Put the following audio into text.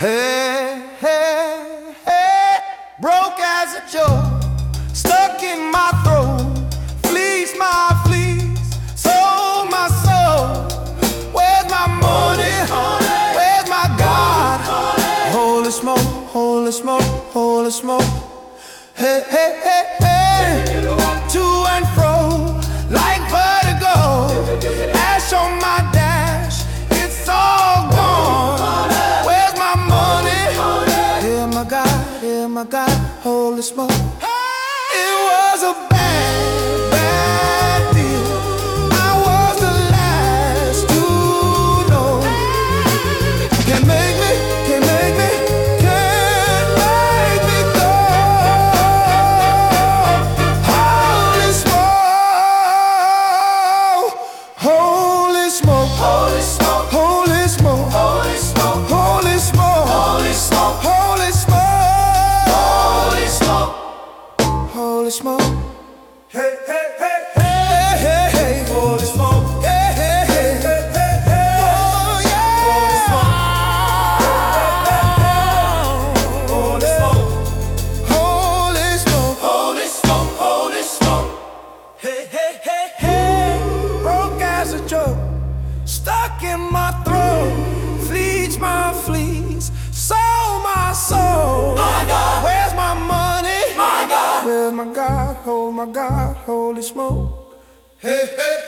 Hey, hey, hey, broke as a joke, stuck in my throat, fleece my fleece, sold my soul. Where's my money? Where's my God? Holy smoke, holy smoke, holy smoke. Hey, hey, hey, hey, to and fro, like vertigo, ash on my dash, it's all gone. Where's my money? Hear my God, holy smoke. It was a bad, bad deal. I was the last to know. Can't make me, can't make me, can't make me go. Holy smoke, holy smoke, holy smoke, holy smoke, holy smoke, holy smoke, holy smoke, holy smoke, holy smoke, holy smoke. Hey, hey, hey, hey, hey, hey, holy smoke. Hey, hey, hey, hey, hey, hey, oh yeah. Holy smoke, holy smoke, holy smoke, holy smoke. Hey, hey, hey, hey, broke as a joke, stuck in my throat, fleece my fleece, sold my soul. My God, where's my money? My God, where's my God? Oh my God, holy smoke. Hey, hey,